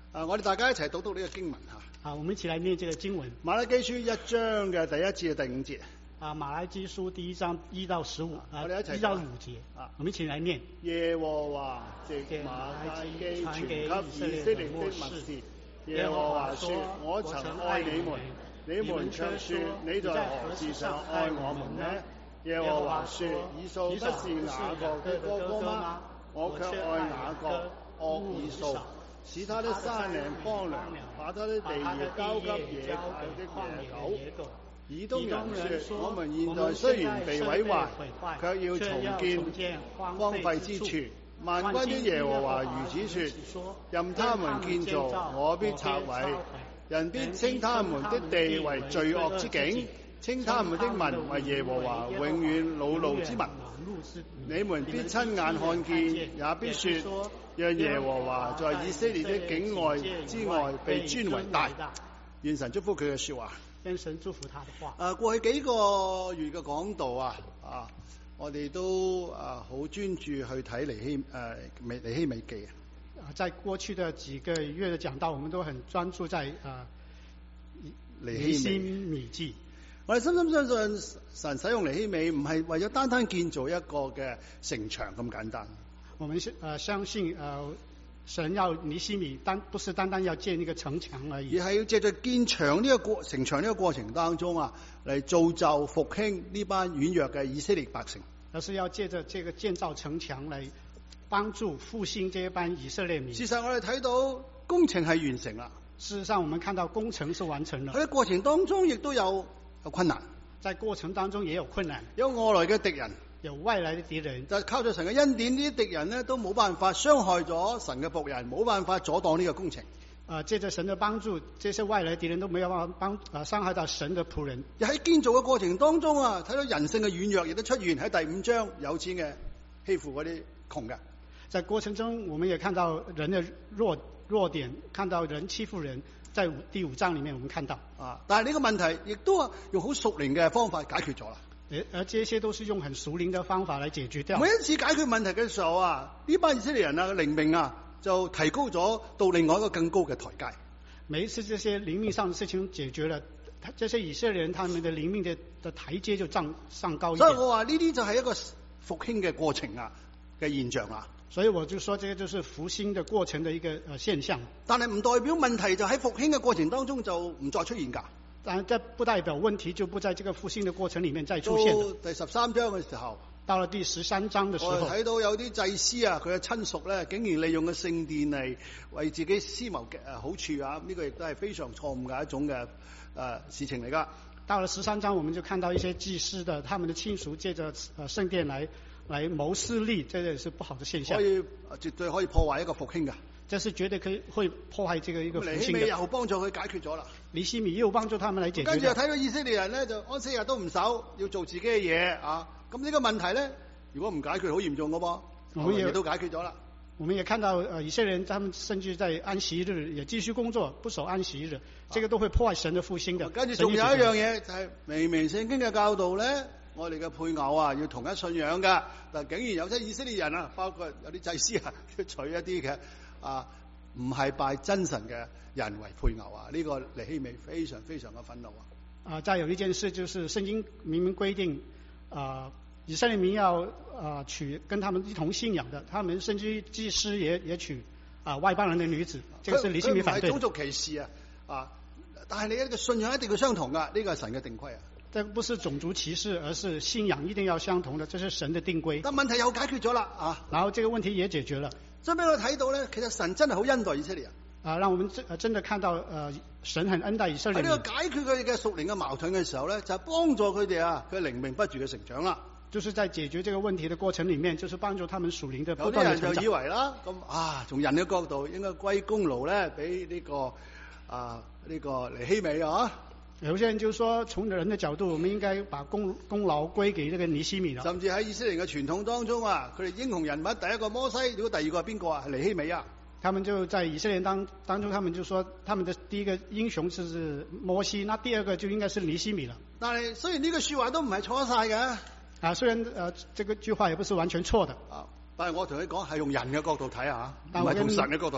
我哋大家一齊讀呢個經文吓。 好，我们一起来念这个经文。 馬拉基書1章嘅第1至第5節。 馬拉基書第1章1到15， 我哋一齊 1到5節。我們一起來念。 耶和華藉馬拉基傳給以色列的默示。耶和華說：我曾愛你們，你們卻說你在何事上愛我們呢？耶和華說：以掃不是雅各的哥哥嗎？我卻愛雅各，惡以掃，使他的山嶺荒涼，把他的地業交給野狗的野狗。以東人說：我們現在雖然被毀壞，卻要重建荒廢之處。萬軍的耶和華如此說：任他們建造，我必拆毀。人必稱他們的地為罪惡之境，稱他們的民為耶和華永遠惱怒之民。你們必親眼看見，也必說：讓耶和華在以色列的境外之外被尊為大。願神祝福佢嘅說話。 願神祝福他的話。 過去幾個月嘅講道我哋都好專注去睇尼希米記。 在過去的幾個月的講道，我們都很專注在尼希米記。 我哋深深相信神使用尼希米唔係為咗單單建造一個嘅城牆咁簡單。 我們相信神要尼希米不是單單要建一個城牆而已， 而係要借着建牆呢個城牆呢個過程當中嚟造就復興呢班軟弱嘅以色列百姓。 而是要借着這個建造城牆嚟幫助復興這班以色列民。 事實我哋睇到工程係完成啦。 事實上我們看到工程是完成了。 喺過程當中亦都有困難， 在過程當中也有困難， 有外來嘅敵人， 有外來的敵人。 就靠著神嘅恩典，呢啲敵人呢都冇辦法傷害咗神嘅僕人，冇辦法阻擋呢個工程。 借着神的幫助，這些外來敵人都沒有辦法傷害到神的僕人。 而喺建造嘅過程當中睇到人性嘅軟弱亦都出現喺第5章，有錢嘅欺負嗰啲窮嘅。 在過程中，我們也看到人的弱點，看到人欺負人，在第5章裡面我們看到。 但係呢個問題亦都用好屬靈嘅方法解決咗啦。 而這些都是用很屬靈的方法來解決掉。 每一次解決問題嘅時候呢班以色列人靈命就提高咗到另外一個更高嘅台階。 每一次這些靈命上的事情解決了，這些以色列人他們的靈命的台階就上高一點。 所以我話呢啲就係一個復興嘅過程嘅現象所以我就說，這個就是復興的過程的一個現象。 但係唔代表問題就喺復興嘅過程當中就唔再出現㗎。 但這不代表問題就不在這個復興的過程裡面再出現。 到第13章嘅時候， 到了第13章的時候， 我睇到有啲祭司佢嘅親屬咧，竟然利用個聖殿嚟為自己私謀嘅好處呢個亦都係非常錯誤嘅一種嘅事情嚟㗎。 到了13章，我們就看到一些祭司的他們的親屬借着聖殿來謀私利，這也是不好的現象。 絕對可以破壞一個復興㗎。 這是絕對會破壞這個一個復興的。尼希米又幫助佢解決咗啦。 尼希米又幫助他們來解決。 跟住又睇到以色列人咧，就安息日都唔守，要做自己嘅嘢咁呢個問題咧，如果唔解決，好嚴重㗎噃。我們也都解決咗啦。 我們也看到以色列人，他們甚至在安息日也繼續工作，不守安息日，這個都會破壞神的復興的。 跟住仲有一樣嘢就係明明聖經嘅教導咧，我哋嘅配偶要同一信仰㗎，但竟然有啲以色列人包括有啲祭司要娶一啲嘅唔係拜真神嘅人為配偶呢個尼希米非常非常嘅憤怒再有一件事就是聖經明明規定以色列民要娶跟他們一同信仰的，他們甚至祭司也娶外邦人的女子，這個是尼希米反對的。 佢唔係種族歧視但係你一個信仰一定要相同㗎，呢個係神嘅定規這不是種族歧視，而是信仰一定要相同的，這是神的定規。 但問題又解決咗啦然後這個問題也解決了。 所以俾我睇到咧，其實神真係好恩待以色列人讓我們真的看到神很恩待以色列人。喺呢個解決佢哋嘅屬靈嘅矛盾嘅時候咧，就係幫助佢哋佢靈命不住嘅成長啦。 就是在解決這個問題的過程裡面，就是幫助他們屬靈的不斷的成長。 有啲人就以為啦，咁從人嘅角度應該歸功勞咧俾呢個尼希米有些人就說，從人的角度，我們應該把功勞歸給這個尼希米了。 甚至喺以色列嘅傳統當中佢哋英雄人物第一個摩西，如果第二個係邊個係尼希米他們就在以色列當中，他們就說他們的第一個英雄是摩西，那第二個就應該是尼希米了。 但係雖然呢個說話都唔係錯晒嘅， 雖然這個句話也不是完全錯的， 但係我同你講係用人嘅角度睇唔係從神嘅角度睇嘅。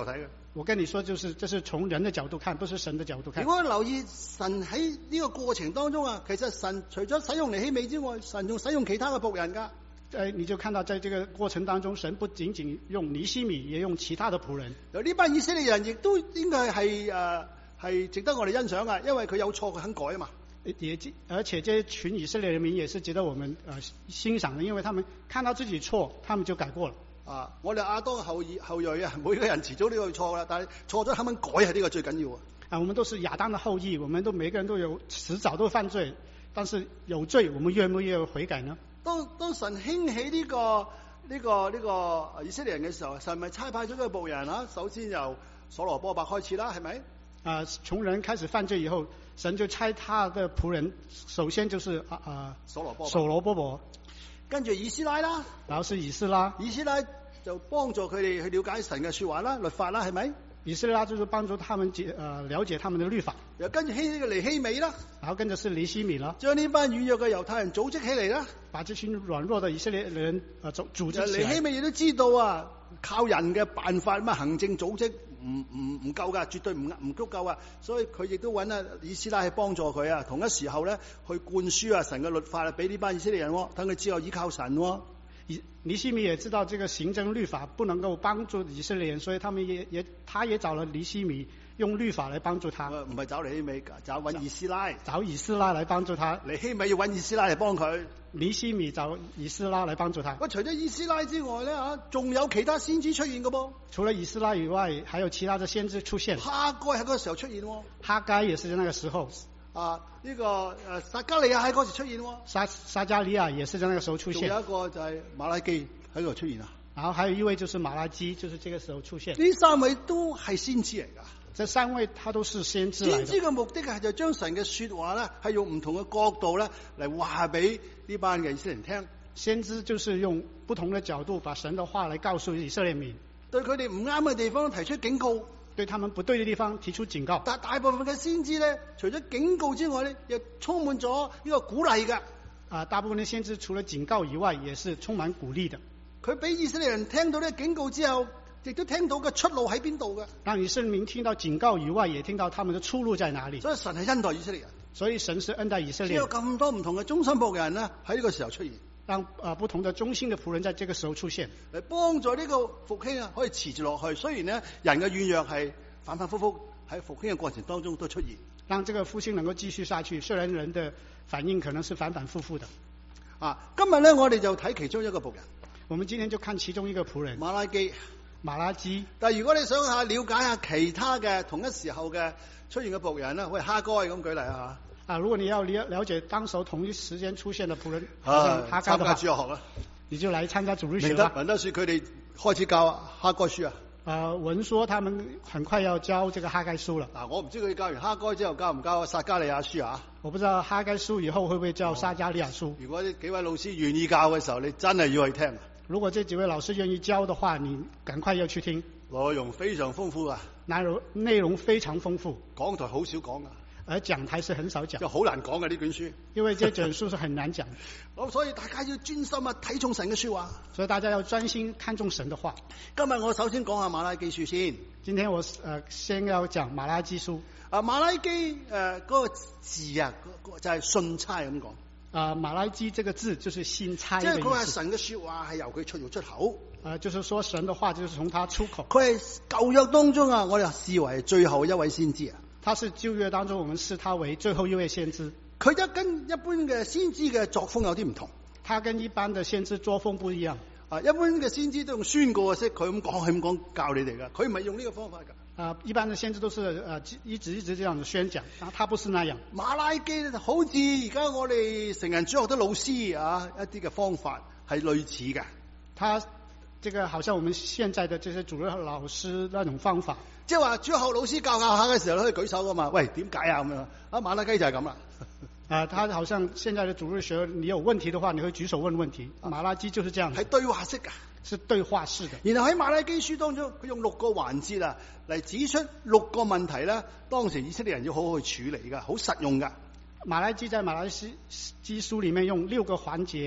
我跟你說，就是這是從人的角度看，不是神的角度看如。果留意神喺呢個過程當中啊，其實神除咗使用尼希米之外，神仲使用其他嘅僕人噶。 你就看到在這個過程當中，神不僅僅用尼希米，也用其他的僕人。 有呢班以色列人亦都應該係值得我哋欣賞噶，因為佢有錯佢肯改啊嘛。 而且這群以色列人民也是值得我們欣賞的，因為他們看到自己錯，他們就改過了。 我哋亞當後裔啊，每個人遲早都有錯啦，但係錯咗肯唔肯改係呢個最緊要啊！ 我們都是亞當的後裔，我們都每個人都有遲早都犯罪，但是有罪，我們願不願意悔改呢？ 當神興起呢個以色列人嘅時候，神咪差派咗個僕人啊，首先由所羅波伯開始啦，係咪？ 從人開始犯罪以後，神就差他的僕人，首先就是所羅波伯， 跟住以斯拉啦， 然後是以斯拉就幫助佢哋去了解神嘅說話啦、律法啦，係咪？ 以斯拉就是幫助他們了解他們的律法。 又跟住呢個尼希米啦， 然後跟着是尼希米啦， 將呢班軟弱嘅猶太人組織起嚟啦， 把這群軟弱的以色列人組織起來。 尼希米亦都知道啊，靠人嘅辦法乜行政組織唔夠噶，絕對唔足夠啊，所以佢亦都揾以斯拉去幫助佢啊，同一時候咧去灌輸神嘅律法啊，俾呢班以色列人，等佢之後依靠神。 尼希米也知道這個行政律法不能夠幫助以色列人，所以他也找了尼希米用律法來幫助他。 唔係找尼希米，揾以斯拉， 找以斯拉來幫助他。 尼希米要揾以斯拉嚟幫佢， 尼希米找以斯拉來幫助他。 除咗以斯拉之外咧仲有其他先知出現嘅噃。 除了以斯拉以外，還有其他的先知出現。 哈該喺嗰個時候出現。 哈該也是在那個時候。 呢個撒迦利亞喺嗰時出現。 撒迦利亞也是在那個時候出現。 仲有一個就係馬拉基喺度出現啊。 然後還有一位就是馬拉基，就是這個時候出現。 呢三位都係先知嚟噶。 這三位他都是先知嚟的。 先知嘅目的係就將神嘅說話咧，係用唔同嘅角度咧嚟話俾呢班嘅以色列人聽。 先知就是用不同的角度把神的話來告訴以色列民， 對佢哋唔啱嘅地方提出警告， 對他們不對的地方提出警告。 但大部分嘅先知咧，除咗警告之外咧，又充滿咗呢個鼓勵噶。 大部分的先知除了警告以外，也是充滿鼓勵的。 佢俾以色列人聽到呢個警告之後，亦都聽到嘅出路喺邊度嘅。 讓以色列民聽到警告以外，也聽到他們的出路在哪裏。 所以神係恩待以色列人。 所以神是恩待以色列人。 有咁多唔同嘅忠心僕人呢，喺呢個時候出現。 讓不同的忠心的僕人在這個時候出現， 嚟幫助呢個復興啊，可以持續落去。雖然呢，人嘅軟弱係反反复复喺復興嘅過程當中都出現， 讓這個復興能夠繼續下去。雖然人的反應可能是反反复复的。 今日呢，我哋就睇其中一個僕人。 我們今天就看其中一個僕人馬拉基。但係如果你想下了解下其他嘅同一時候嘅出現嘅僕人啦，喂，哈該咁舉例啊。 如果你要了解當時同一時間出現的僕人，哈該的話， 參加主日學啦， 你就來參加主日學。 文德書佢哋開始教哈該書啊。 文說他們很快要教這個哈該書了。 我唔知佢教完哈該之後教唔教撒迦利亞書啊？ 我不知道哈該書以後會不會教撒迦利亞書。 如果呢幾位老師願意教嘅時候，你真係要去聽。 如果這幾位老師願意教的話，你趕快要去聽。 內容非常豐富啊！ 內容非常豐富。 講台好少講啊。 而講台是很少講， 就好難講嘅呢卷書， 因為這卷書是很難講。 所以大家要專心啊，睇重神嘅說話。 所以大家要專心看重神的話。 今日我首先講下馬拉基書先。 今天我先要講馬拉基書。 馬拉基嗰個字啊，就係信差咁講。 馬拉基這個字就是信差的意思。 即係佢係神嘅說話係由佢出口。 就是說神的話就是從他出口。 佢係舊約當中啊，我哋視為最後一位先知啊。 他是舊約當中，我們視他為最後一位先知。 佢跟一般嘅先知嘅作風有啲唔同。 他跟一般的先知作風不一樣。 一般嘅先知都用宣告嘅式，佢咁講教你哋噶，佢唔係用呢個方法噶。 一般的先知都是一直這樣子宣講，他不是那樣。 馬拉基好似而家我哋成人主學的老師啊，一啲嘅方法係類似嘅。 他這個好像我們現在的這些主日老師那種方法。 即係話主學老師教下嘅時候可以舉手噶嘛？喂，點解啊咁樣？馬拉基就係咁啦。 他好像現在的主日學，你有問題的話，你會舉手問問題。馬拉基就是這樣， 係對話式噶， 是對話式的。 然後喺馬拉基書當中，佢用6個環節啊嚟指出6個問題咧，當時以色列人要好好去處理噶，好實用噶。 馬拉基在馬拉基書裏面用6個環節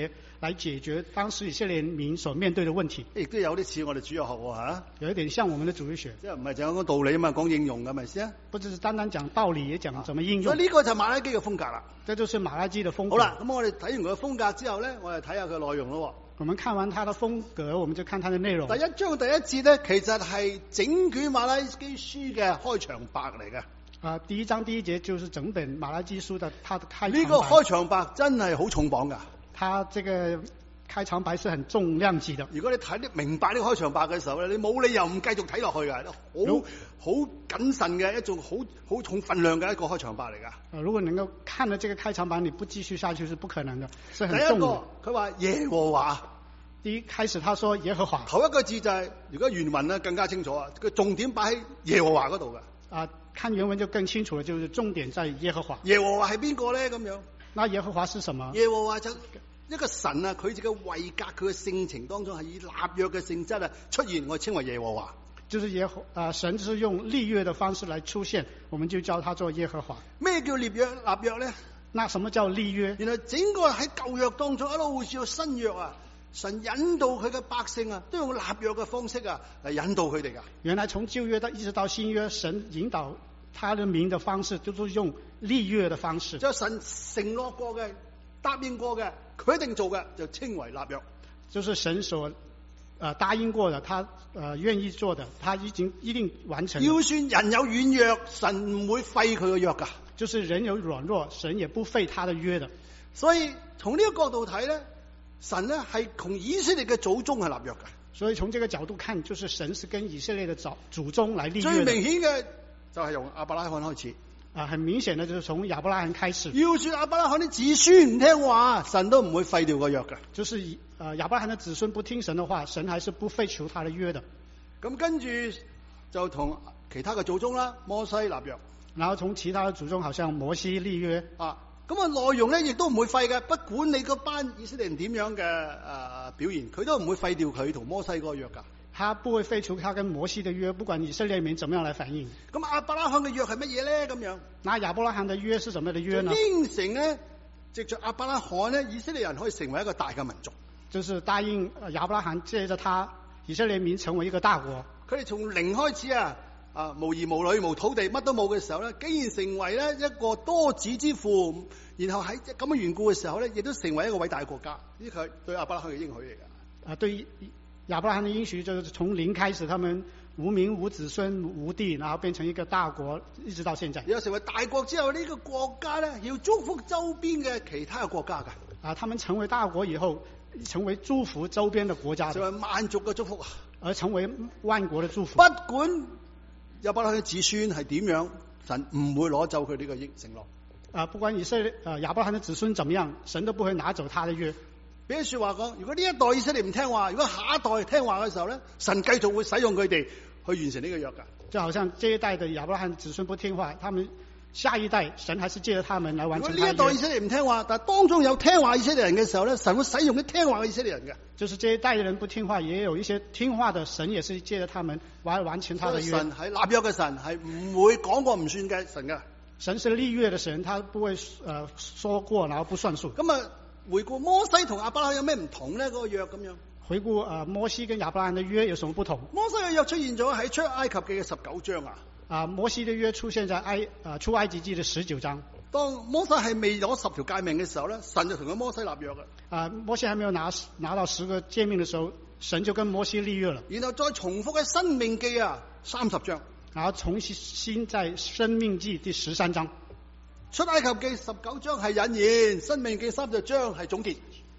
來解決當時以色列民所面對的問題。 亦都有啲似我哋主日學喎嚇， 有一點像我們的主日學， 即係唔係淨係講道理啊嘛，講應用㗎咪先啊？ 不只是單單講道理，也講怎麼應用。 所以呢個就係馬拉基嘅風格啦。 這就是馬拉基的風格。 好啦，咁我哋睇完佢嘅風格之後咧，我哋睇下佢內容咯。 我們看完他的風格，我們就看他的內容。 第一章第一節咧，其實係整卷馬拉基書嘅開場白嚟嘅。 第一章第一節就是整本馬拉基書的他的開場白。 呢個開場白真係好重磅㗎。 他這個開場白是很重量級的。 如果你睇得明白呢個開場白嘅時候咧，你冇理由唔繼續睇落去㗎，好謹慎嘅一種好重分量嘅一個開場白嚟㗎。 如果能夠看了這個開場白，你不繼續下去是不可能的，是很第一重的。 個佢話耶和華， 第一開始他說耶和華， 頭一個字就係、如果原文咧更加清楚啊，個重點擺喺耶和華嗰度㗎。 看原文就更清楚了，就是重點在耶和華。 耶和華係邊個咧？咁樣， 那耶和華是什麼？ 耶和華就一個神啊，佢自己位格，佢嘅性情當中係以立約嘅性質啊出現，我稱為耶和華。 就是神就是用立約的方式來出現，我們就叫他做耶和華。 咩叫立約咧？ 那什麼叫立約？ 原來整個喺舊約當中一路好似個新約啊，神引導佢嘅百姓啊，都用立約嘅方式啊嚟引導佢哋噶。 原來從舊約一直到新約，神引導他的民的方式，都是用立約的方式。 就神承諾過嘅、答應過嘅，佢一定做嘅，就稱為立約。 就是神所答應過的，他願意做的，他一定完成。 要算人有軟弱，神唔會廢佢嘅約噶。 就是人有軟弱，神也不廢他的約的。 所以從呢個角度睇咧，神咧係同以色列嘅祖宗係立約嘅。 所以從這個角度看，就是神是跟以色列的祖宗來立約的。 最明顯嘅就係從亞伯拉罕開始。 很明顯的就是從亞伯拉罕開始。 要算亞伯拉罕啲子孫唔聽話，神都唔會廢掉個約嘅。 就是亞伯拉罕的子孫不聽神的話，神還是不廢除他的約的。 咁跟住就同其他嘅祖宗啦，摩西立約。 然後從其他的祖宗，好像摩西立約啊，咁啊內容咧亦都唔會廢嘅，不管你嗰班以色列人點樣嘅表現，佢都唔會廢掉佢同摩西嗰個約噶。 他不會廢除他跟摩西的約，不管以色列民怎麼樣來反應。 咁亞伯拉罕嘅約係乜嘢咧？咁樣， 那亞伯拉罕的約是什麼的約呢？ 應承咧，藉着亞伯拉罕咧，以色列人可以成為一個大嘅民族。 就是答應亞伯拉罕借着他，以色列民成為一個大國。 佢哋從零開始啊，無兒無女無土地乜都冇嘅時候咧，竟然成為咧一個多子之父，然後喺咁嘅緣故嘅時候咧，亦都成為一個偉大嘅國家。呢個係對亞伯拉罕嘅應許嚟㗎。 對亞伯拉罕的應許就是從零開始，他們無名無子孫無地，然後變成一個大國，一直到現在。 然後成為大國之後，呢個國家咧要祝福周邊嘅其他嘅國家㗎。 他們成為大國以後，成為祝福周邊的國家， 成為萬族嘅祝福， 而成為萬國的祝福。 不管亞伯拉罕嘅子孫係點樣，神唔會攞走佢呢個承諾。 不管以色列亞伯拉罕的子孫怎麼樣，神都不會拿走他的約。 俾句說話講，如果呢一代以色列唔聽話，如果下一代聽話嘅時候咧，神繼續會使用佢哋去完成呢個約噶。就好像這一代的亞伯拉罕子孫不聽話，他們下一代神還是借着他們來完成。 如果呢一代以色列唔聽話，但係當中有聽話以色列人嘅時候咧，神會使用啲聽話嘅以色列人嘅。 就是這一代的人不聽話，也有一些聽話的，神也是借着他們完成他的約。 神係立約嘅神，係唔會講過唔算嘅神噶。 神是立約的神，他不會說過然後不算數。 咁啊，回顧摩西同亞伯拉罕有咩唔同咧？嗰個約咁樣。 回顧摩西跟亞伯拉罕的約有什麼不同？ 摩西嘅約出現咗喺出埃及記嘅19章啊。 摩西的約出現在出埃及記的19章。 當摩西係未攞10條誡命嘅時候咧，神就同佢摩西立約嘅。 摩西還沒有拿到10個誡命嘅時候，神就跟摩西立約了。 然後再重複喺申命記30章。 然後重新在申命記第13章。 出埃及記19章係引言，申命記30章係總結。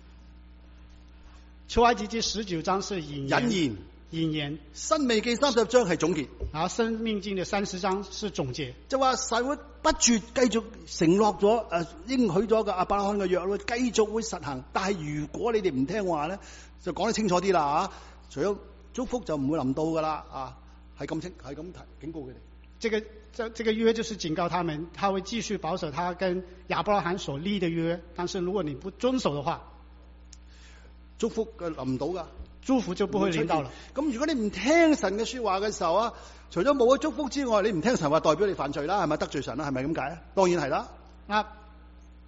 出埃及記19章是引言， 申命記30章係總結。 然後申命記的30章是總結。 就話神會不絕繼續承諾咗應許咗嘅亞伯拉罕嘅約會繼續會實行，但係如果你哋唔聽話咧，就講得清楚啲啦除咗祝福就唔會臨到噶啦係咁警告佢哋。 這個約就是警告他們，他會繼續保守他跟亞伯拉罕所立的約，但是如果你不遵守的話， 祝福嘅臨唔到噶， 祝福就不會臨到了。 咁如果你唔聽神嘅說話嘅時候除咗冇咗祝福之外，你唔聽神話代表你犯罪啦，係咪得罪神啦？係咪咁解？當然係啦。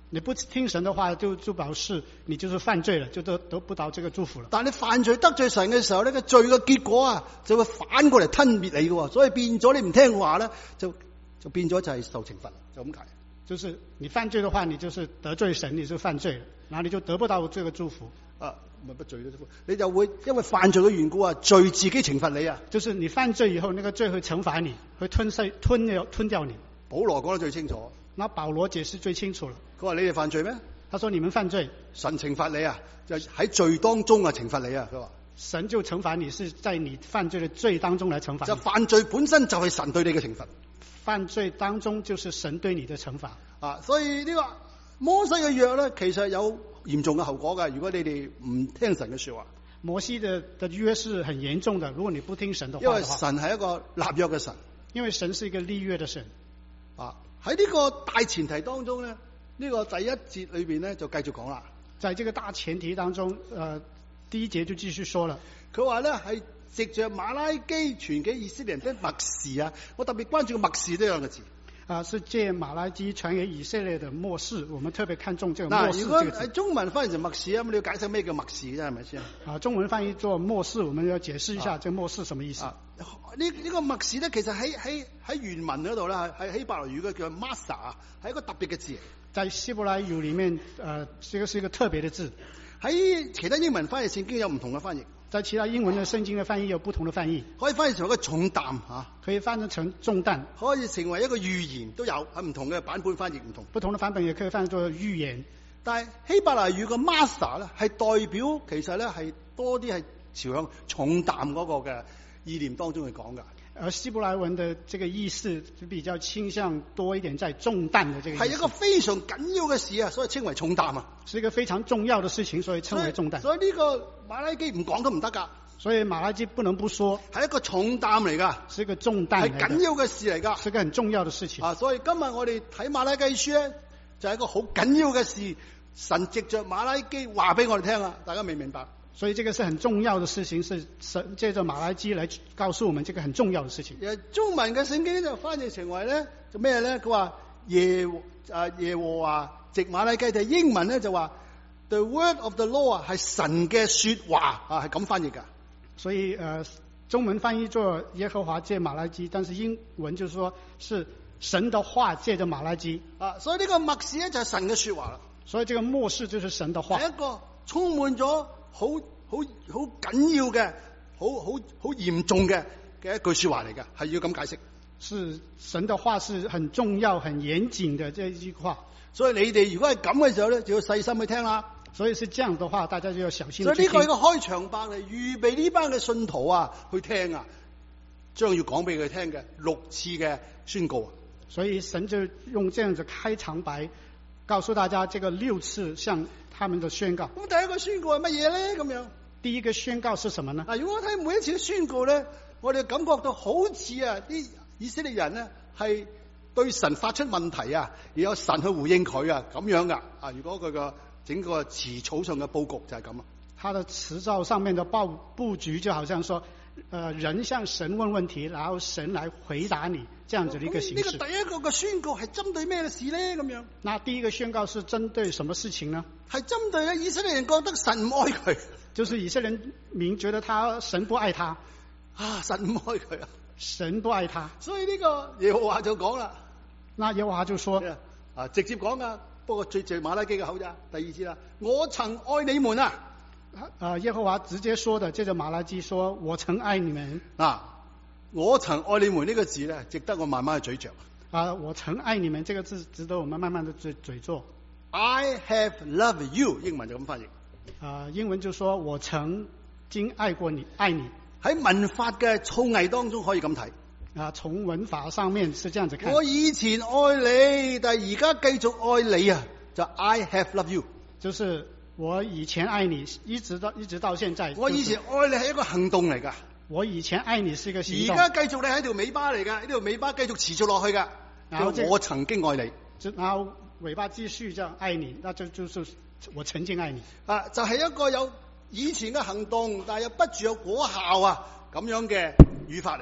你不聽神的話，就表示你就是犯罪了，就得不到這個祝福了。 但你犯罪得罪神嘅時候呢，個罪嘅結果啊，就會反過嚟吞滅你嘅，所以變咗你唔聽話咧，就變咗就係受懲罰，就咁解。 就是你犯罪的話，你就是得罪神，你就犯罪了，然後你就得不到這個祝福。 咪不罪咯，你就會因為犯罪嘅緣故啊，罪自己懲罰你啊。 就是你犯罪以後，那個罪會懲罰你，會吞掉你。 保羅講得最清楚。 那保羅解釋最清楚了。 佢話你哋犯罪咩？ 他說你們犯罪， 神懲罰你啊，就喺罪當中啊懲罰你啊。佢話神就懲罰你，是在你犯罪的罪當中來懲罰你。 就犯罪本身就係神對你嘅懲罰。 犯罪當中就是神對你的懲罰。 所以呢個摩西嘅約咧，其實有嚴重嘅後果嘅。如果你哋唔聽神嘅說話， 摩西的約是很嚴重的。如果你不聽神的話， 因為神係一個立約嘅神， 因為神是一個立約的神。 喺呢個大前提當中咧，呢個第一節裏邊咧就繼續講啦。 在這個大前提當中，第一節就繼續說了。 佢話咧係藉着馬拉基傳給以色列人的默示啊，我特別關注個默示呢兩個字。 是借馬拉基傳給以色列的默示，我們特別看重這個默示這個字。 如果係中文翻譯成默示啊，咁你要解釋咩叫默示啫，係咪先？ 中文翻譯做默示，我們要解釋一下這個默示什麼意思。 呢個默示咧，其實喺原文嗰度咧，係希伯來語嘅叫 Masa 啊，係一個特別嘅字。 在希伯來語裏面，這個是一個特別的字。 喺其他英文翻譯聖經有唔同嘅翻譯。 在其他英文的聖經的翻譯有不同的翻譯， 可以翻譯成一個重擔吓， 可以翻譯成重擔， 可以成為一個預言，都有喺唔同嘅版本翻譯唔同。 不同的版本也可以翻譯做預言。 但係希伯來語嘅 master 咧，係代表其實咧係多啲係朝向重擔嗰個嘅意念當中去講噶。 而希伯來文的這個意思就比較傾向多一點在重擔的這個意思。 係一個非常緊要嘅事啊，所以稱為重擔啊。 是一個非常重要的事情，所以稱為重擔。 所以呢個馬拉基唔講都唔得噶。 所以馬拉基不能不說， 係一個重擔嚟噶， 是一個重擔， 係緊要嘅事嚟噶， 是一個很重要的事情。 所以今日我哋睇馬拉基書咧，就係一個好緊要嘅事，神藉着馬拉基話俾我哋聽啊，大家明唔明白？ 所以這個是很重要的事情，是神借着馬拉基來告訴我們這個很重要的事情。 中文嘅聖經就翻譯成為咧，就咩咧？佢話耶和華藉馬拉基，但係英文咧就話 The word of the Lord 係神嘅說話啊，係咁翻譯噶。 所以中文翻譯做耶和華借馬拉基，但是英文就是說是神的話借着馬拉基啊。所以呢個默示咧就係神嘅說話啦。 所以這個默示就是神的話， 係一個充滿咗好緊要嘅、好嚴重嘅一句說話嚟嘅，係要咁解釋。 是神的話是很重要、很嚴謹的這一句話。 所以你哋如果係咁嘅時候咧，就要細心去聽啦。 所以是這樣的話，大家就要小心。 所以呢個係一個開場白嚟，預備呢班嘅信徒啊去聽啊，將要講俾佢聽嘅6次嘅宣告。 所以神就用這樣子開場白，告訴大家這個6次向他們的宣告。 咁第一個宣告係乜嘢咧？咁樣， 第一個宣告是什麼呢？ 如果我睇每一次嘅宣告咧，我哋感覺到好似啲以色列人咧係對神發出問題啊，而有神去回應佢啊，咁樣噶。如果佢個整個詞草上嘅佈局就係咁啊。 他的詞造上面的佈局就好像說，人向神問問題，然後神來回答你，這樣子的一個形式。 呢個第一個嘅宣告係針對咩事咧？咁樣。 那第一個宣告是針對什麼事情呢？ 係針對咧以色列人覺得神唔愛佢， 就是以色列民覺得神不愛他神唔愛佢啊， 神不愛他。 所以呢個耶和華就講啦， 那耶和華就說直接講啊，不過最馬拉基嘅口咋，第2次啦，我曾愛你們啊。 耶和華直接說的，借着馬拉基說，我曾愛你們。 我曾愛你們呢個字咧，值得我慢慢去咀嚼。 我曾愛你們這個字，值得我們慢慢的咀嚼。 I have loved you， 英文就咁翻譯。英文就說我曾經愛過你，愛你。 喺文法嘅造詣當中可以咁睇。 從文法上面是這樣子看。 我以前愛你，但係而家繼續愛你啊，就 I have loved you。 就是我以前愛你，一直到現在。 我以前愛你係一個行動嚟噶。 我以前愛你是一個行動。 而家繼續你係條尾巴嚟噶，呢條尾巴繼續持續落去噶。然後我曾經愛你， 然後尾巴繼續這樣愛你，那就是我曾經愛你。 就係一個有以前嘅行動，但係又不住有果效啊，咁樣嘅語法嚟噶。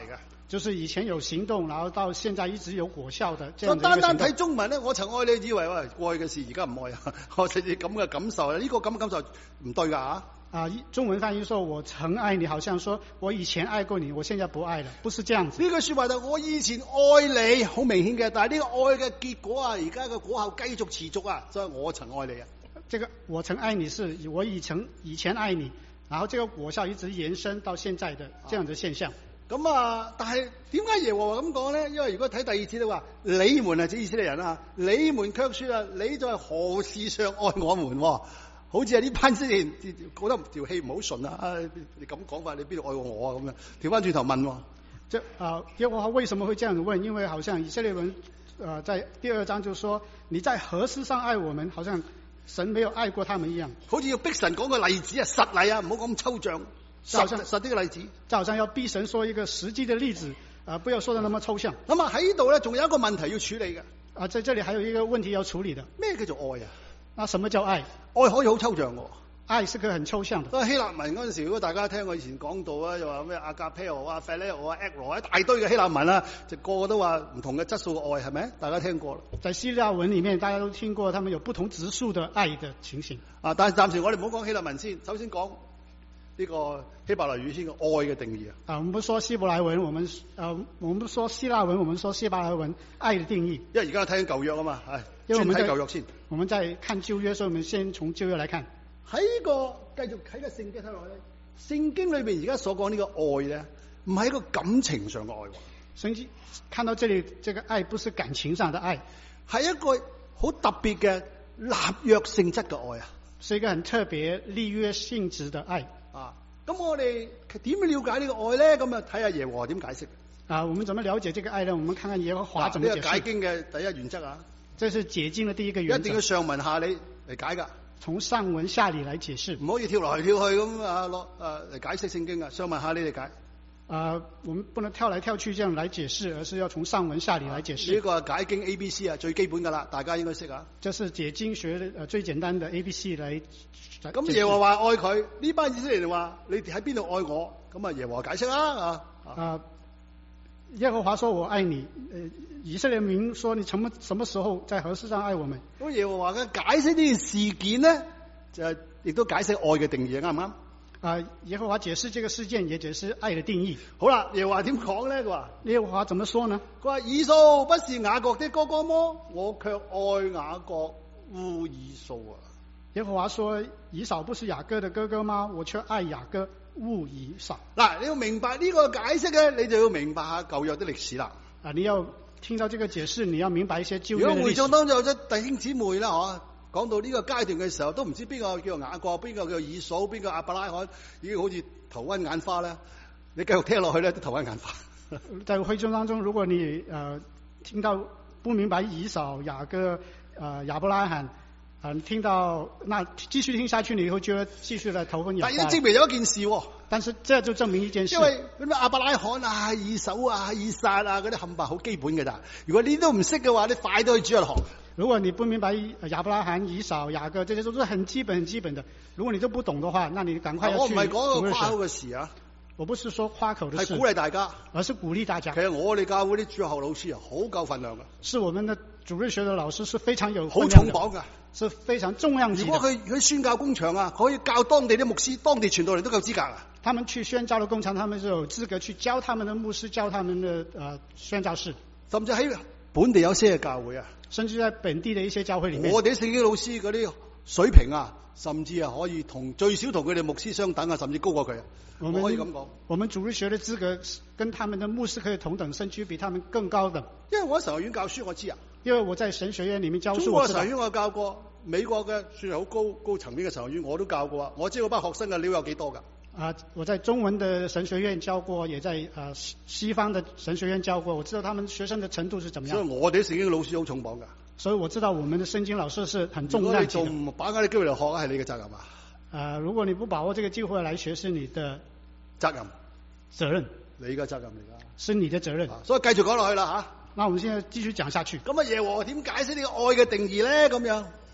就是以前有行動，然後到現在一直有果效的這樣的一個單單睇行動。 中文咧，我曾愛你，以為喂愛嘅事，而家唔愛啊！我直接咁嘅感受呢、個咁嘅感受唔對噶中文翻譯說我曾愛你，好像說我以前愛過你，我現在不愛了，不是這樣子。 呢句說話就我以前愛你，好明顯嘅，但係呢個愛嘅結果啊，而家嘅果效繼續持續啊，所以我曾愛你啊。 這個我曾愛你是我以前愛你，然後這個果效一直延伸到現在的這樣的現象。 咁啊，但係點解耶和華咁講咧？因為如果睇第二節咧話，你們係指以色列人啊，你們卻說啊，你在何事上愛我們？好似係呢班以色列人覺得條氣唔好順啊！你咁講法，你邊度愛過我啊？咁樣調翻轉頭問。 耶和華為什麼會這樣子問？因為好像以色列人在第2章就說你在何事上愛我們？好像神沒有愛過他們一樣。 好似要逼神講個例子啊，實例啊，唔好咁抽象。實啲嘅例子， 就好像要逼神說一個實際的例子，不要說得那麼抽象。 咁啊喺呢度咧，仲有一個問題要處理嘅。 在這裡還有一個問題要處理的。 咩叫做愛啊？ 那什麼叫愛？ 愛可以好抽象嘅。 愛是個很抽象的。 所以希臘文嗰陣時，如果大家聽我以前講到啊，又話咩阿加佩俄啊、費列俄啊、埃羅一大堆嘅希臘文啊，就個個都話唔同嘅質素嘅愛，係咪？大家聽過啦。 在希臘文裡面，大家都聽過，他們有不同質素的愛的情形。 但係暫時我哋唔好講希臘文先，首先講呢個希伯來語先嘅愛嘅定義啊。 我們不說希伯來文，我們不說希臘文，我們說希伯來文愛的定義。 因為而家睇緊舊約啊嘛， 因為我們睇舊約先。 我們在看舊約，所以我們先從舊約來看。 喺個繼續睇個聖經睇落去，聖經裏邊而家所講呢個愛咧，唔係一個感情上嘅愛。 聖經看到這裡，這個愛不是感情上的愛， 係一個好特別嘅立約性質嘅愛啊， 是一個很特別立約性質的愛。 咁我哋點樣了解呢個愛咧？咁啊睇下耶和華點解釋。 我們怎麼了解這個愛呢？我們看看耶和華怎麼解釋。 呢個解經嘅第一原則啊， 這是解經的第一個原則。 一定要上文下理嚟解噶。 從上文下理來解釋， 唔可以跳來跳去咁嚟解釋聖經啊，上文下理嚟解。 我們不能跳來跳去這樣來解釋，而是要從上文下理來解釋。 呢個解經 ABC 啊，最基本噶啦，大家應該識啊。 這是解經學最簡單的 ABC 來。 咁耶和華愛佢，呢班以色列人話：你哋喺邊度愛我？咁啊耶和華解釋啦耶和華說我愛你，以色列民說你什麼時候在何事上愛我們？ 咁耶和華嘅解釋呢件事件呢，就亦都解釋愛嘅定義，啱唔啱？ 耶和華解釋這個事件，也解釋愛的定義。 好啦，耶和華點講咧？佢話耶和華怎麼說呢？ 佢話以掃不是雅各的哥哥麼？我卻愛雅各惡以掃啊！ 耶和華說以掃不是雅各的哥哥嗎？我卻愛雅各惡以掃。 嗱，你要明白呢個解釋咧，你就要明白下舊約的歷史啦。 你要聽到這個解釋，你要明白一些舊約的歷史。 如果會眾當中有啲弟兄姊妹啦，講到呢個階段嘅時候，都唔知邊個叫做雅各，邊個叫做以掃，邊個亞伯拉罕，已經好似頭昏眼花咧。你繼續聽落去咧，都頭昏眼花。 在會眾當中，如果你聽到不明白以掃、雅各、亞伯拉罕，聽到那繼續聽下去，你以後就會繼續嚟頭昏眼花。 但係證明有一件事喎。 但是這就證明一件事。 因為咩亞伯拉罕啊、以掃啊、以撒啊嗰啲冚唪唥好基本嘅咋。如果你都唔識嘅話，你快啲去主日學。 如果你不明白亞伯拉罕、以掃、雅各，這些都是很基本的。如果你都不懂的話，那你趕快要去。 我唔係講個誇口嘅事啊。 我不是說誇口的事， 係鼓勵大家， 而是鼓勵大家。 其實我哋教會啲主學老師啊，好夠份量噶。 是我們的主日學的老師是非常有好重磅噶， 是非常重量級的。 如果佢宣教工場啊，可以教當地啲牧師、當地傳道人都夠資格啊。 他們去宣教的工場，他們是有資格去教他們的牧師、教他們的宣教士。 甚至喺本地有些嘅教會啊， 甚至在本地的一些教會裏面， 我哋聖經老師嗰啲水平啊，甚至可以最少同佢哋牧師相等啊，甚至高過佢啊。我可以咁講， 我們主日學的資格跟他們的牧師可以同等，甚至比他們更高的。 因為我喺神學院教書，我知啊。 因為我在神學院裏面教書， 中國神學院我教過，美國嘅算係好高層面嘅神學院我都教過啊。我知道班學生嘅料有幾多噶。 我在中文的神學院教過，也在西方的神學院教過，我知道他們學生的程度是怎麼樣。 所以我哋聖經老師好重磅噶。 所以我知道我們的聖經老師是很重量級的。 如果你仲唔把握啲機會嚟學，係你嘅責任啊。 如果你不把握這個機會來學，是你的責任。 責任。 你嘅責任嚟噶。 是你的責任。 所以繼續講落去啦吓。 那我們現在繼續講下去。 咁耶和華點解釋呢個愛嘅定義咧？咁樣。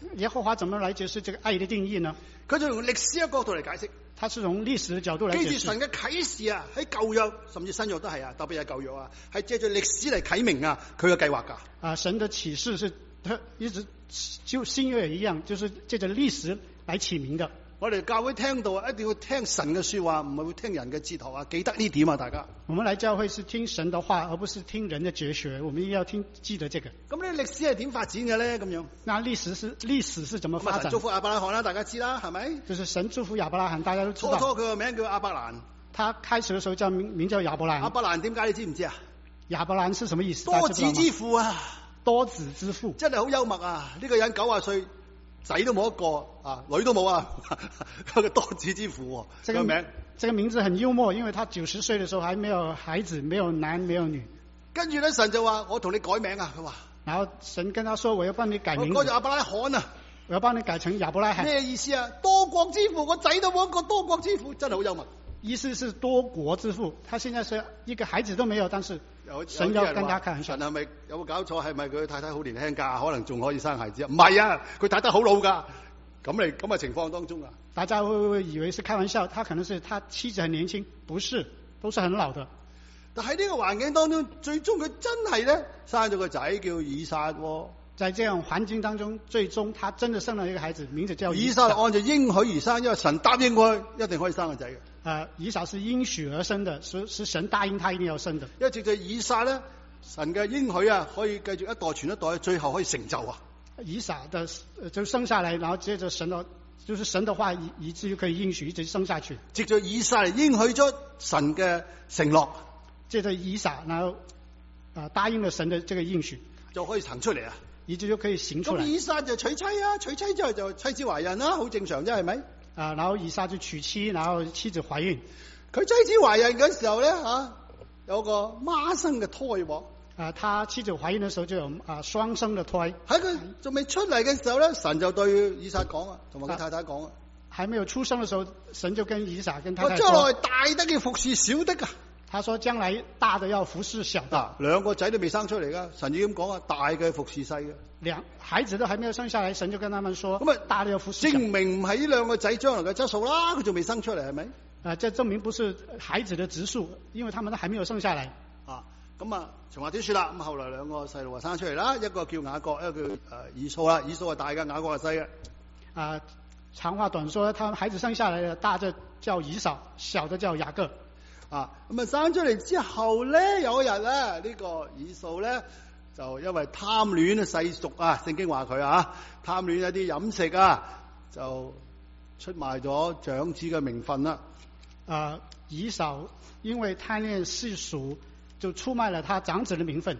耶和華怎麼來解釋這個愛的定義呢？ 佢就用歷史嘅角度嚟解釋。 他是從歷史的角度來解釋。 記住神嘅啟示啊，喺舊約甚至新約都係啊，特別係舊約啊，係借住歷史嚟啟明啊佢嘅計劃噶。 啊，神的啟示是一直就新約一樣，就是借着歷史來啟明的。 我哋教會聽到一定要聽神嘅說話，唔係會聽人嘅哲學啊！記得呢點啊，大家。 我們來教會是聽神的話，而不是聽人的哲學。我們要記得這個。 咁呢歷史係點發展嘅咧？咁樣。 那歷史是怎麼發展？ 神祝福亞伯拉罕啦，大家知啦，係咪？ 就是神祝福亞伯拉罕，大家都知道。 初佢個名叫亞伯蘭。 他開始的時候名叫亞伯蘭。 亞伯蘭點解你知唔知啊？ 亞伯蘭是什麼意思？ 多子之父啊！ 多子之父。 真係好幽默啊！呢個人90歲。仔都冇一個啊，女都冇啊，個多子之父喎。 這個名字很幽默，因為他90歲的時候還沒有孩子，沒有男沒有女。 跟住咧，神就話：我同你改名啊！佢話。 然後神跟他說：我要幫你改名字。 我叫亞伯拉罕啊！ 我要幫你改成亞伯拉罕。 咩意思啊？多國之父，我仔都冇一個多國之父，真係好幽默。 意思是多國之父，他現在是一個孩子都沒有，但是神要跟他開玩笑。 神係咪有冇搞錯？係咪佢太太好年輕㗎？可能仲可以生孩子啊？唔係啊，佢太太好老㗎。咁嘅情況當中啊， 大家會唔會以為是開玩笑？他可能是他妻子很年輕，不是，都是很老的。 但喺呢個環境當中，最終佢真係咧生咗個仔叫以撒喎。 在這樣環境當中，最終他真的生了一個孩子，名字叫以撒。按照應許而生，因為神答應佢一定可以生個仔嘅。 以撒是應許而生的，是神答應他一定要生的。 因為藉着以撒咧，神嘅應許啊，可以繼續一代傳一代，最後可以成就啊。 以撒的就生下來，然後接着神的，就是神的話以至於可以應許一直生下去。 藉着以撒嚟應許咗神嘅承諾， 借着以撒，然後答應了神的這個應許， 就可以行出嚟啊。 以致就可以行出來。 咁以撒就娶妻啊，娶妻之後就妻子懷孕啦，好正常啫，係咪？ 然後以撒就娶妻，然後妻子懷孕。 佢妻子懷孕嘅時候咧，有個孖生嘅胎喎。 他妻子懷孕嘅時候就有雙生嘅胎。 喺佢仲未出嚟嘅時候咧，神就對以撒講啊，同埋佢太太講啊。 還沒有出生嘅時候，神就跟以撒跟太太說： 我將來大的要服侍小的啊。 他說將來大的要服侍小的。 兩個仔都未生出嚟噶，神已經講啊，大嘅服侍細嘅。 孩子都還沒有生下來，神就跟他們說：咁大的要服侍小的。 證明唔係呢兩個仔將來嘅質素啦，佢仲未生出嚟係咪？ 這證明不是孩子的質素，因為他們都還沒有生下來。 長話短說啦，咁後來兩個細路生出嚟啦，一個叫雅各，一個叫以掃啦，以掃係大嘅，雅各係細嘅。 長話短說，他孩子生下來，大的叫以掃，小的叫雅各。 生出嚟之後咧，有一日咧，呢個以掃咧就因為貪戀世俗啊，聖經話佢貪戀一啲飲食啊，就出賣咗長子嘅名分啦。 以掃因為貪戀世俗，就出賣了他長子的名分。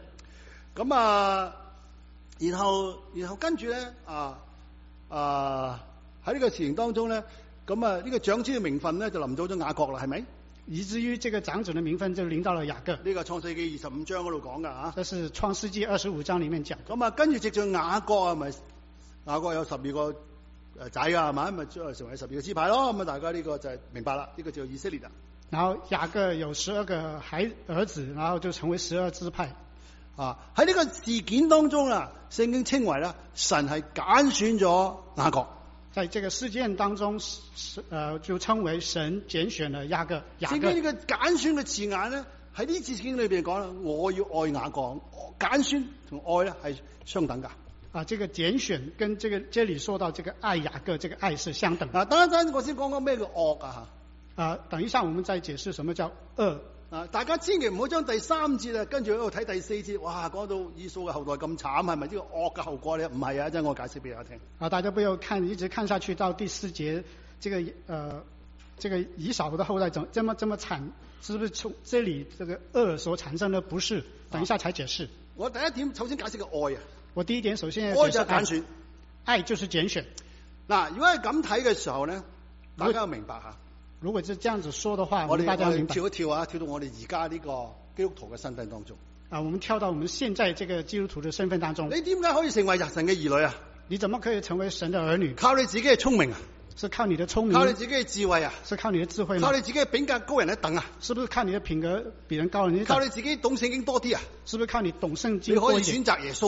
然後跟住咧喺呢個事情當中咧，呢個長子嘅名分咧就臨到咗雅各啦，係咪？ 以至於這個長子的名分就臨到了雅各。 呢個創世紀25章嗰度講噶這是創世紀25章裏面講。 跟住藉着雅各咪雅各有12個仔啊，係咪？咪將來成為12個支派咯。大家呢個就係明白啦，呢個叫以色列啊。 然後雅各有12個兒子，然後就成為12支派。 喺呢個事件當中啦，聖經稱為啦，神係揀選咗雅各。 在這個事件當中，就稱為神揀選了雅各。 聖經呢個揀選嘅字眼咧，喺呢次聖經裏邊講啦，我要愛雅各，揀選同愛咧係相等噶。 這個揀選跟這裏說到這個愛雅各，這個愛是相等。 等一陣我先講講咩叫惡等一下我們再解釋什麼叫惡。 大家千祈唔好將第3節跟住喺度睇第4節，哇，講到以掃嘅後代咁慘，係咪呢個惡嘅後果咧？唔係啊，一陣我解釋俾大家聽。 大家不要一直看下去到第4節，這個以掃的後代這麼慘，是不是從這裏這個惡所產生的？不是，等一下才解釋。 我第一點首先解釋個愛啊。 我第一點首先要解釋愛就揀選， 愛就是揀選。 如果係咁睇嘅時候咧，大家要明白吓。 如果是這樣子說的話， 我哋大家明白。 跳一跳跳到我哋而家呢個基督徒嘅身份當中。 我們跳到我們現在這個基督徒的身份當中。 你點解可以成為神嘅兒女啊？ 你怎麼可以成為神的兒女？ 靠你自己嘅聰明啊？ 是靠你的聰明？ 靠你自己嘅智慧啊？ 是靠你的智慧嗎？ 靠你自己嘅品格高人一等啊？ 是不是靠你的品格比人高人一等？ 靠你自己懂聖經多啲啊？ 是不是靠你懂聖經多一點？ 你可以選擇耶穌啊？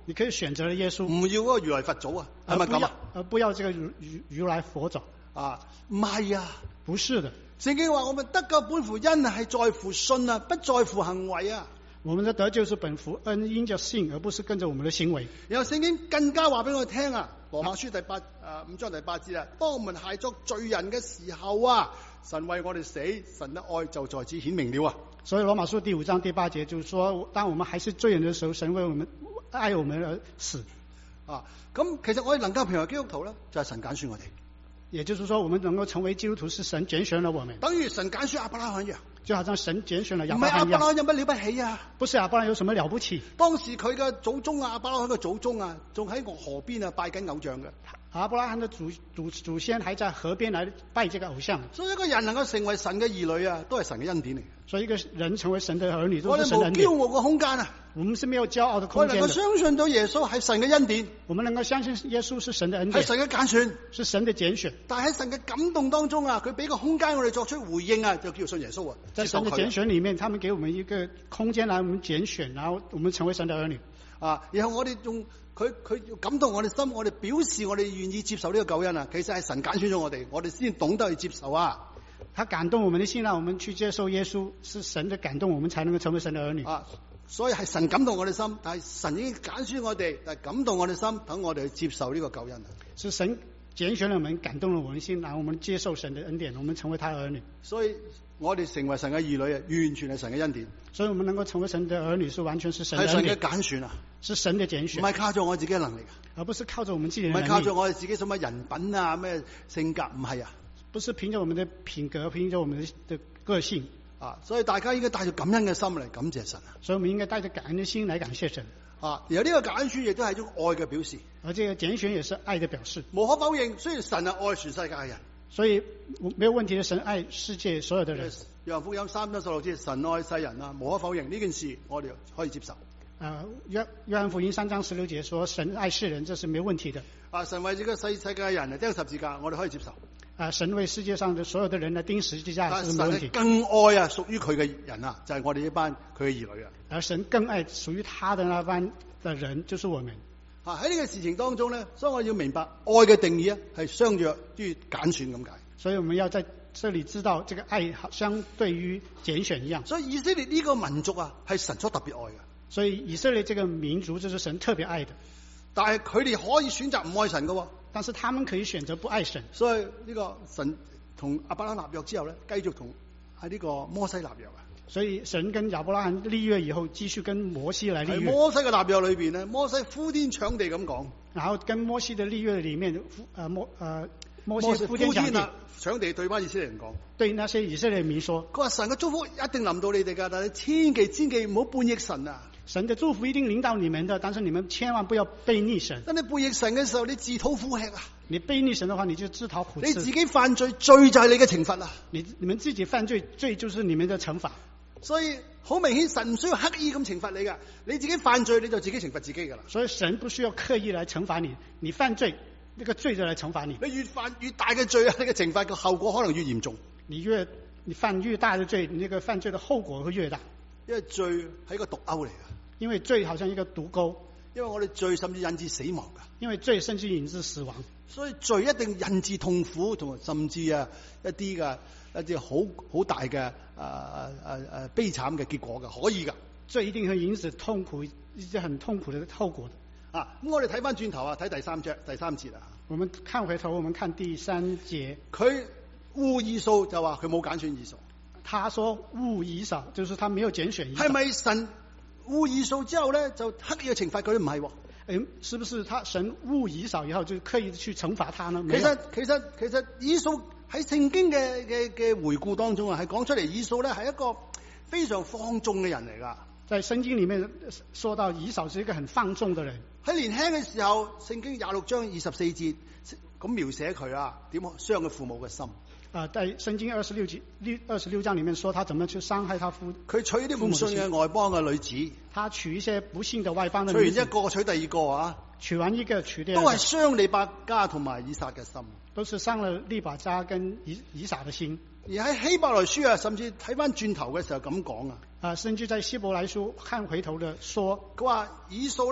你可以選擇了耶穌， 唔要嗰個如來佛祖啊，係咪咁啊？ 不要這個如來佛祖啊，唔係啊， 不是的。 聖經話我們得救本乎恩，係在乎信啊，不在乎行為啊。 我們的得救是本乎恩，因着信，而不是跟着我們的行為。 然後聖經更加話俾我哋聽啊，羅馬書5章第8節啊，當我們還作罪人嘅時候啊，神為我哋死，神的愛就在此顯明了啊。 所以羅馬書第5章第8節就是說，當我們還是罪人的時候，神為我們愛我們而死啊。咁其實我哋能夠成為基督徒咧，就係神揀選我哋。 也就是說，我們能夠成為基督徒，是神揀選了我們。 等於神揀選亞伯拉罕一樣， 就好像神揀選了亞伯拉罕一樣。唔係亞伯拉罕有乜了不起啊？ 不是亞伯拉罕有什麼了不起？ 當時佢嘅祖宗啊，亞伯拉罕嘅祖宗啊，仲喺河邊啊拜緊偶像嘅。 亞伯拉罕的祖先還在河邊來拜這個偶像。 所以一個人能夠成為神嘅兒女啊，都係神嘅恩典嚟。 所以一個人成為神的兒女，都是神的恩典。 我哋冇驕傲嘅空間啊！ 我們是沒有驕傲的空間的。 我能夠相信到耶穌係神嘅恩典。 我們能夠相信耶穌是神的恩典， 係神嘅揀選， 是神的揀選。 但係喺神嘅感動當中啊，佢俾個空間我哋作出回應啊，就叫信耶穌啊。 在神的揀選裏面，他們給我們一個空間來我們揀選，然後我們成為神的兒女啊。然後我哋用佢感動我哋心，我哋表示我哋願意接受呢個救恩啊。其實係神揀選咗我哋先懂得去接受啊。 他感動我們的心，讓我們去接受耶穌，是神的感動，我們才能夠成為神的兒女啊。所以係神感動我哋心，但係神已經揀選我哋，但係感動我哋心，等我哋去接受呢個救恩。 是神揀選了我們，感動了我們心，然後我們接受神的恩典，我們成為他的兒女。 所以我哋成為神嘅兒女啊，完全係神嘅恩典。 所以我們能夠成為神的兒女，是完全是神的恩典。 係神嘅揀選啊， 是神的揀選， 唔係靠咗我自己嘅能力， 而不是靠着我們自己的能力， 唔係靠咗我哋自己什麼人品啊，咩性格，唔係啊。 不是憑着我們的品格，憑着我們的個性啊，所以大家應該帶着感恩嘅心嚟感謝神啊。 所以我們應該帶着感恩的心來感謝神啊。而呢個揀選亦都係一種愛嘅表示， 而這個揀選也是愛的表示。 無可否認，雖然神係愛全世界嘅人， 所以沒有問題的，神愛世界所有的人。 約翰福音3章16節，神愛世人啊，無可否認呢件事，我哋可以接受。 約翰福音3章16節說神愛世人，這是沒有問題的。 啊，神為這個世界嘅人嚟釘十字架，我哋可以接受。 神為世界上的所有的人嚟釘十字架是沒問題。 神更愛啊，屬於佢嘅人啊，就係我哋呢班佢嘅兒女啊。 而神更愛屬於他的那班的人，就是我們。 喺呢個事情當中咧，所以我要明白愛嘅定義啊，係相約於揀選咁解。 所以我們要在這裏知道，這個愛相對於揀選一樣。 所以以色列呢個民族啊，係神所特別愛嘅。 所以以色列這個民族，就是神特別愛的。 但係佢哋可以選擇唔愛神嘅。 但是他們可以選擇不愛神。 所以呢個神同亞伯拉罕立約之後咧，繼續同喺呢個摩西立約啊。 所以神跟亞伯拉罕立約以後，繼續跟摩西來立約。 喺摩西嘅立約裏邊咧，摩西呼天搶地咁講。 然後跟摩西的立約裏面，摩西呼天搶地對翻以色列人講， 對那些以色列民說， 佢話神嘅祝福一定臨到你哋噶，但係千祈唔好叛逆神啊！ 神的祝福一定臨到你們的，但是你們千萬不要背逆神。 當你背逆神嘅時候，你自討苦吃啊！ 你背逆神的話，你就自討苦吃。 你自己犯罪，罪就係你嘅懲罰啊！ 你們自己犯罪，罪就是你們的懲罰。 所以好明顯，神唔需要刻意咁懲罰你噶，你自己犯罪你就自己懲罰自己噶啦。 所以神不需要刻意來懲罰你，你犯罪，那個罪就來懲罰你。 你越犯越大嘅罪啊，你嘅懲罰嘅後果可能越嚴重。 你犯越大的罪，你那個犯罪的後果會越大。 因為罪係一個毒鈎嚟噶。 因為罪好像一個毒鈎，因為我哋罪甚至引致死亡噶。 因為罪甚至引致死亡， 所以罪一定引致痛苦，同埋甚至一啲好大嘅悲慘嘅結果噶，可以噶。 罪一定會引致痛苦，一啲很痛苦的後果的。 啊，咁我哋睇翻轉頭啊，睇第三節啊。 我們看回頭，我們看第3節。 佢惡以掃就話佢冇揀選以掃。 他說惡以掃，就是他沒有揀選以掃。 係咪神惡以掃之後咧，就刻意去懲罰佢？唔係， 是不是他神惡以掃以後就刻意去懲罰他呢？ 其實以掃喺聖經嘅回顧當中啊，係講出嚟以掃咧係一個非常放縱嘅人嚟噶。 在聖經裏面說到以掃是一個很放縱的人。 喺年輕嘅時候，聖經26章24節咁描寫佢啊，點傷佢父母嘅心。 在聖經26章裏面說他怎麼去傷害他父。 佢娶啲唔信嘅外邦嘅女子。他娶一些不信的外邦的女子。 娶完一個娶第二個啊。 娶完一個娶第二個。 都係傷利百加同埋以撒嘅心。 都是傷了利百加跟以撒的心。 而喺希伯來書啊，甚至睇翻轉頭嘅時候咁講啊。 甚至在希伯來書看回頭的說， 佢話以掃咧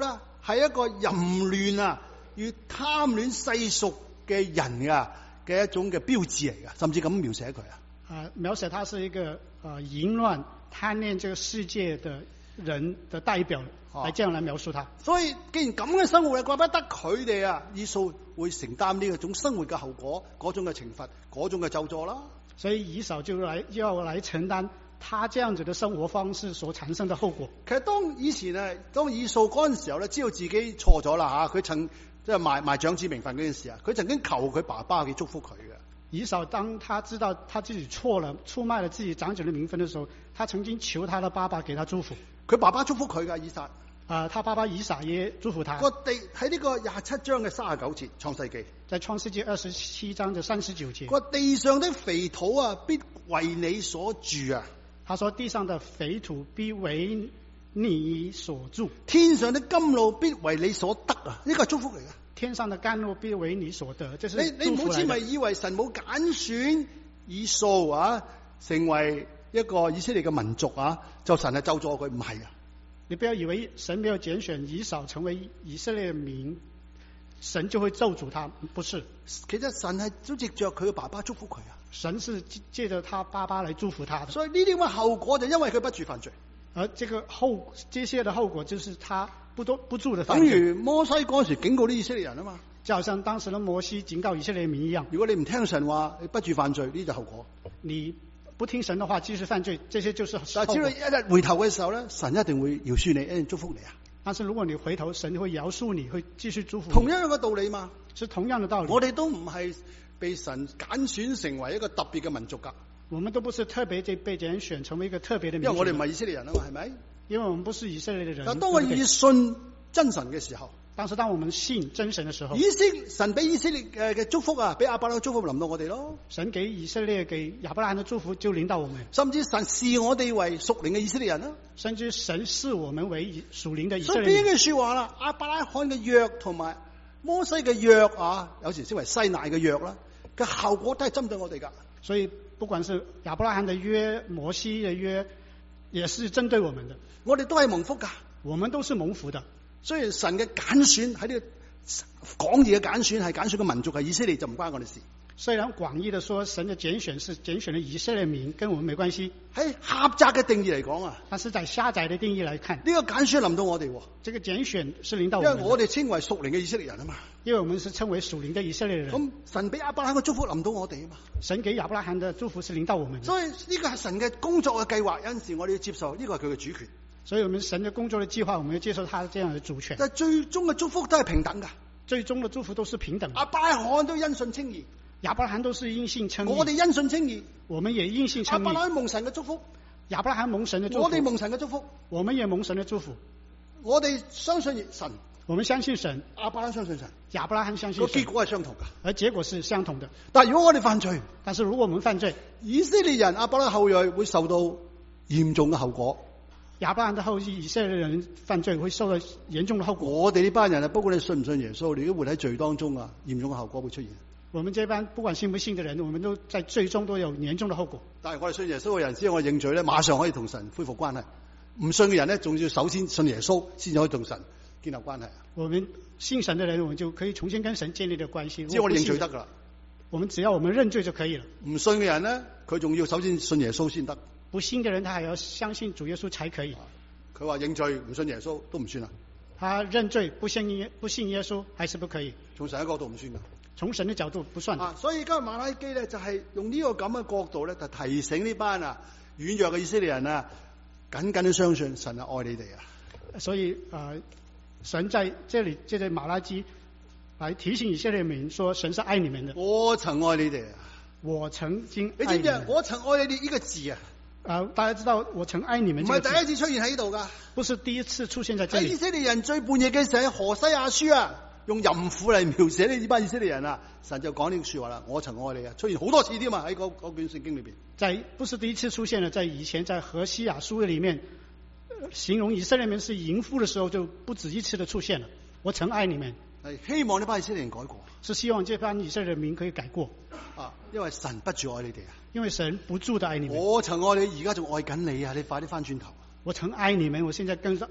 係一個淫亂啊，與貪戀世俗嘅人啊嘅一種嘅標誌嚟㗎，甚至咁描寫佢啊。 描寫他是一個淫亂貪戀這個世界的人的代表，來這樣來描述他。 所以既然咁嘅生活，怪不得佢哋啊，以掃會承擔呢種生活嘅後果，嗰種嘅懲罰，嗰種嘅咒詛啦。 所以以掃就要來承擔他這樣子的生活方式所產生的後果。 其實當以掃嗰陣時候咧，知道自己錯咗啦吓，佢曾即係賣長子名分嗰件事啊，佢曾經求佢爸爸去祝福佢嘅。 以掃當他知道他自己錯了，出賣了自己長子的名分的時候，他曾經求他的爸爸給他祝福。 佢爸爸祝福佢噶，以撒。 他爸爸以撒也祝福他。 個地喺呢個27章嘅39節，創世記。 在創世記27章的39節。 個地上的肥土啊，必為你所住啊。 他說地上的肥土必為你所住。 天上的甘露必為你所得啊，呢個係祝福嚟嘅。 天上的甘露必為你所得，這是祝福嚟嘅。 你唔好只咪以為神冇揀選以掃啊，成為一個以色列嘅民族啊，就神係咒詛佢，唔係啊。 你不要以為神沒有揀選以掃成為以色列民，神就會咒詛他，不是。 其實神係都藉着佢嘅爸爸祝福佢啊。 神是借着他爸爸來祝福他的。 所以呢啲咁嘅後果就因為佢不住犯罪。 而這些的後果就是他不住的犯罪。 等於摩西嗰時警告啲以色列人啊嘛， 就好像當時的摩西警告以色列民一樣。 如果你唔聽神話，你不住犯罪，呢就後果。 你不聽神的話，繼續犯罪，這些就是後果。 但係只要一日回頭嘅時候咧，神一定會饒恕你，一定祝福你啊。 但是如果你回頭，神會饒恕你，會繼續祝福你。 同樣嘅道理嘛， 是同樣的道理。 我哋都唔係被神揀選成為一個特別嘅民族噶。 我們都不是特別被揀選成為一個特別的民族。 因為我哋唔係以色列人啊嘛，係咪？ 因為我們不是以色列的人。 但當我哋信真神嘅時候， 但是當我們信真神的時候， 神俾以色列嘅祝福啊，俾亞伯拉罕祝福臨到我哋咯。 神給以色列給亞伯拉罕的祝福就臨到我們， 甚至神視我哋為屬靈嘅以色列人啦。 甚至神視我們為屬靈的以色列人。 所以邊句說話啦？亞伯拉罕嘅約同埋摩西嘅約啊，有時稱為西奈嘅約啦，嘅效果都係針對我哋噶。 所以不管是亞伯拉罕的約、摩西的約，也是針對我們的。 我哋都係蒙福噶， 我們都是蒙福的。 雖然神嘅揀選喺呢個廣義嘅揀選係揀選嘅民族係以色列，就唔關我哋事。 雖然廣義的說神的揀選是揀選了以色列民，跟我們沒關係。 喺狹窄嘅定義嚟講啊， 但是在狹窄的定義來看， 呢個揀選臨到我哋， 這個揀選是臨到我們， 因為我哋稱為屬靈嘅以色列人啊嘛。 因為我們是稱為屬靈的以色列人。 咁神俾亞伯拉罕嘅祝福臨到我哋啊嘛。 神給亞伯拉罕的祝福是臨到我們。 所以呢個係神嘅工作嘅計劃，有陣時我哋要接受，呢個係佢嘅主權。 所以我們神的工作的計劃，我們要接受他這樣的主權。 但最終嘅祝福都係平等噶， 最終的祝福都是平等的。 亞伯拉罕都因信稱義， 亞伯拉罕都是因信稱義。 我哋因信稱義， 我們也因信稱義。 亞伯拉罕蒙神嘅祝福， 亞伯拉罕蒙神的祝福， 我哋蒙神嘅祝福， 我們也蒙神的祝福。 我哋相信神， 我們相信神， 亞伯拉罕相信神， 亞伯拉罕相信神， 個結果係相同噶， 而結果是相同的。 但係如果我哋犯罪， 但是如果我們犯罪， 以色列人亞伯拉罕後裔會受到嚴重嘅後果。 亞伯拉罕的後裔以色列人犯罪會受到嚴重的後果。 我哋呢班人啊，不管你信唔信耶穌，你都活喺罪當中啊，嚴重嘅後果會出現。 我們這班不管信不信的人，我們都在最終都有嚴重的後果。 但係我哋信耶穌嘅人，只要我認罪咧，馬上可以同神恢復關係。唔信嘅人咧，仲要首先信耶穌，先至可以同神建立關係。 我們信神的人，我們就可以重新跟神建立的關係。 只要我哋認罪得噶啦， 只要我們認罪就可以了。 唔信嘅人咧，佢仲要首先信耶穌先得。 不信的人，他還要相信主耶穌才可以。 佢話認罪唔信耶穌都唔算啦。 他認罪不信耶穌還是不可以。 從神嘅角度唔算噶。 從神的角度不算。 所以今日馬拉基咧就係用呢個咁嘅角度咧，就提醒呢班軟弱嘅以色列人啊，緊緊都相信神係愛你哋啊。 所以神在這裏借着馬拉基來提醒以色列民說，神是愛你們的。 我曾愛你哋啊， 我曾經愛你知唔知我曾愛你哋呢個字啊？ 大家知道我曾愛你們，唔係第一次出現喺呢度噶， 不是第一次出現在這裏。 以色列人最叛逆嘅時候，何西阿書啊，用淫婦嚟描寫呢班以色列人啊，神就講呢句說話啦，我曾愛你啊，出現好多次添啊，喺嗰卷聖經裏邊。 不是第一次出現了，在以前在何西阿書裏面，形容以色列人是淫婦的時候，就不止一次的出現了。我曾愛你們， 係希望呢班以色列人改過， 是希望這班以色列民可以改過啊，因為神不住愛你哋啊。 因為神不住的愛你們。 我曾愛你，而家仲愛緊你啊！你快啲翻轉頭。 我曾愛你們，我現在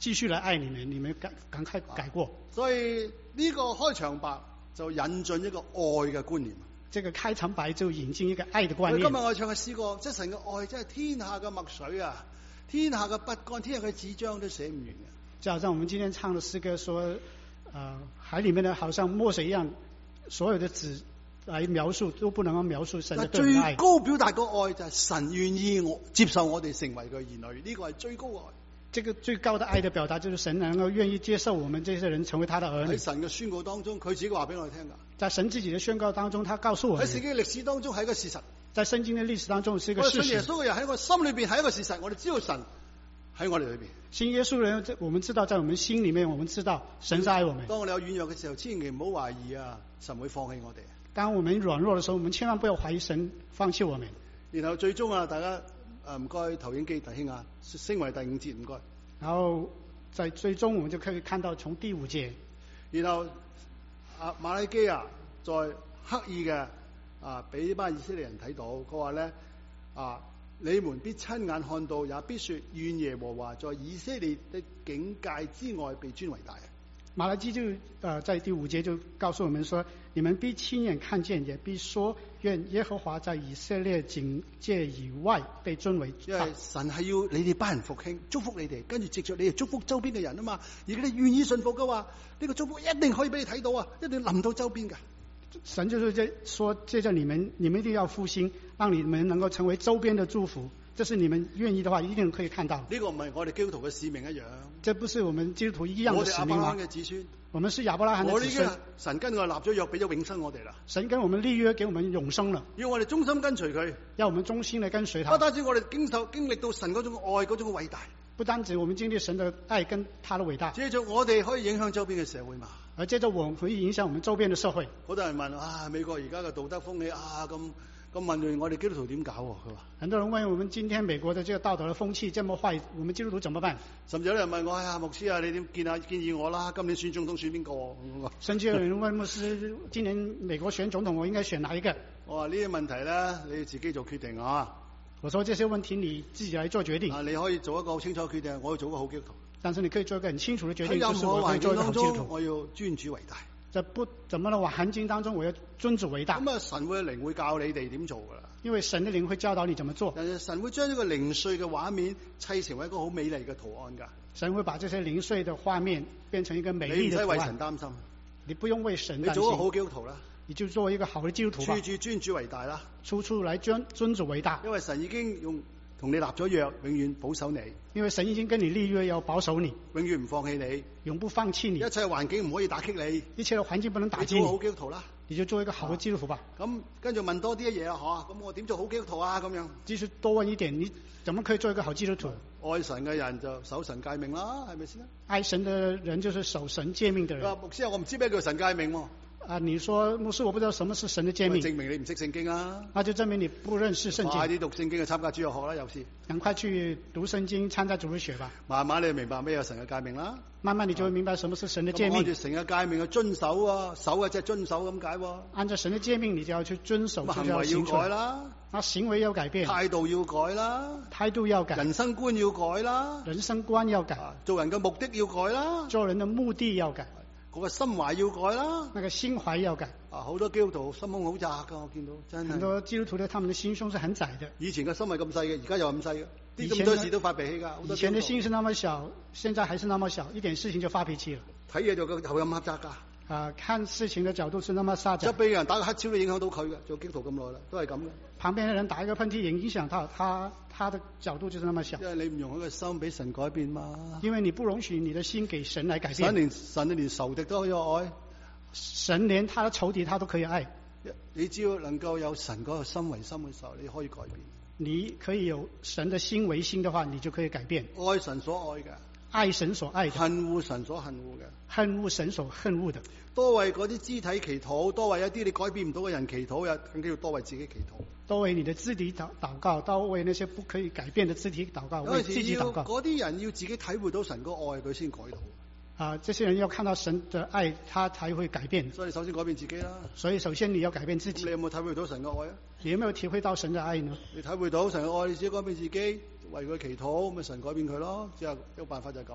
繼續來愛你們，你們趕快改過。 所以呢個開場白就引進一個愛嘅觀念。 這個開場白就引進一個愛的觀念。 今日我唱嘅詩歌，即係神嘅愛，真係天下嘅墨水啊，天下嘅筆桿，天下嘅紙張都寫唔完嘅。 就好像我們今天唱的詩歌說，海裏面的好像墨水一樣，所有的紙來描述都不能夠描述神的對愛。 最高表達個愛就係神願意接受我哋成為佢兒女，呢個係最高愛。 這個最高的愛的表達就是神能夠願意接受我們這些人成為他的兒女。 喺神嘅宣告當中，佢自己話俾我哋聽噶。 在神自己的宣告當中，他告訴我們。 喺聖經歷史當中係一個事實。 在聖經的歷史當中是一個事實。 我信耶穌嘅人喺我心裏邊係一個事實，我哋知道神喺我哋裏邊。 信耶穌人，我們知道在我們心裏面，我們知道神是愛我們。 當我哋有軟弱嘅時候，千祈唔好懷疑啊，神會放棄我哋。 當我們軟弱的時候，我們千萬不要懷疑神放棄我們。 然後最終啊，大家唔該投影機弟兄啊，升為第5節唔該。 然後在最終我們就可以看到從第5節， 然後馬拉基亞再刻意嘅俾呢班以色列人睇到，佢話咧你們必親眼看到，也必說願耶和華在以色列的境界之外被尊為大。 馬拉基就在第5節就告訴我們說，你們必親眼看見，也必說願耶和華在以色列境界以外被尊為大。 因為神係要你哋班人復興，祝福你哋，跟住藉着你哋祝福周邊嘅人啊嘛。如果你願意信服嘅話，呢個祝福一定可以俾你睇到啊，一定臨到周邊嘅。 神就是說借着你們一定要復興，讓你們能夠成為周邊的祝福。這是你們願意的話，一定可以看到。 呢個唔係我哋基督徒嘅使命一樣。 這不是我們基督徒一樣的使命嗎？ 我哋亞伯拉罕嘅子孫。 我們是亞伯拉罕的子孫。 神跟我立咗約，俾咗永生我哋啦。 神跟我們立約，給我們永生了。 要我哋忠心跟隨佢。 要我們忠心地跟隨他。 不單止我哋經歷到神嗰種愛，嗰種偉大。 不單止我們經歷神的愛跟他的偉大。 借着我哋可以影響周邊嘅社會嘛。 而借着我們可以影響我們周邊的社會。 好多人問美國而家嘅道德風氣咁混亂，我哋基督徒點搞？佢話。 很多人問我們今天美國的這個道德的風氣這麼壞，我們基督徒怎麼辦？ 甚至有人問我，牧師啊，你點建議我啦？今年選總統選邊個？ 甚至有人問牧師，今年美國選總統，我應該選哪一個？ 我話呢啲問題咧，你要自己做決定啊。 我說這些問題你自己來做決定。 你可以做一個好清楚決定，我要做一個好基督徒。 但是你可以做一個很清楚的決定， 喺任何環境當中， 我要尊主為大。 在不怎麼的環境當中，我要尊主為大。 咁神會靈會教你哋點做噶啦。 因為神的靈會教導你怎麼做。 神會將呢個零碎嘅畫面砌成為一個好美麗嘅圖案噶。 神會把這些零碎的畫面變成一個美麗的圖案。 你唔使為神擔心。 你不用為神擔心。 你做一個好基督徒啦。 你就做一個好的基督徒吧。 處處尊主為大啦。 處處來尊主為大。 因為神已經同你立咗約，永遠保守你。 因為神已經跟你立約，要保守你， 永遠唔放棄你， 永不放棄你。 一切環境唔可以打擊你， 一切的環境不能打擊你。 你做好基督徒啦， 你就做一個好的基督徒吧。 咁跟住問多啲嘢啊，咁我點做好基督徒啊？咁樣， 繼續多問一點，你怎麼可以做一個好基督徒？ 愛神嘅人就守神誡命啦，係咪先？ 愛神的人就是守神誡命的人。 牧師，我唔知咩叫神誡命喎。 你說牧師，我不知道什麼是神的誡命， 證明你唔識聖經啊！ 那就證明你不認識聖經。 快啲讀聖經去參加主日學啦，有時。 趕快去讀聖經，參加主日學吧。 慢慢你就明白咩叫神嘅誡命啦。 慢慢你就會明白什麼是神的誡命。 按照神嘅誡命去遵守啊，守啊即係遵守咁解喎。 按照神的誡命，你就要去遵守， 行為要改啦。 行為要改變， 態度要改啦， 態度要改， 人生觀要改啦， 人生觀要改， 做人嘅目的要改啦， 做人的目的要改， 嗰個心懷要改啦， 那個心懷要改。 好多基督徒心胸好窄噶，我見到真係。 很多基督徒他們的心胸是很窄的。 以前嘅心係咁細嘅，而家又咁細嘅，啲咁多事都發脾氣噶。 以前的心是那麼小，現在還是那麼小，一點事情就發脾氣了。 睇嘢就個頭咁狹窄噶。 看事情的角度是那麼狹窄。 側邊人打個乞嗤都影響到佢嘅，做基督徒咁耐啦，都係咁嘅。 旁邊的人打一個噴嚏也影響到他的角度就是那麼小。 因為你唔容許個心俾神改變嘛。 因為你不容許你的心給神來改變。 神連仇敵都可以愛。 神連他的仇敵他都可以愛。 你只要能夠有神嗰個心為心嘅時候，你可以改變。 你可以有神的心為心的話，你就可以改變。 愛神所愛嘅， 愛神所愛的， 恨惡神所恨惡嘅， 恨惡神所恨惡的。 多為嗰啲肢體祈禱，多為一啲你改變唔到嘅人祈禱，又更加要多為自己祈禱。 多為你的肢體禱告，多為那些不可以改變的肢體禱告，為自己禱告。 嗰啲人要自己體會到神個愛，佢先改到。 這些人要看到神的愛，他才會改變。 所以你首先改變自己啦。 所以首先你要改變自己。 你有冇體會到神嘅愛啊？ 你有沒有體會到神的愛呢？ 你體會到神嘅愛，你自己改變自己，為佢祈禱，咁咪神改變佢咯。只有一個辦法就係咁。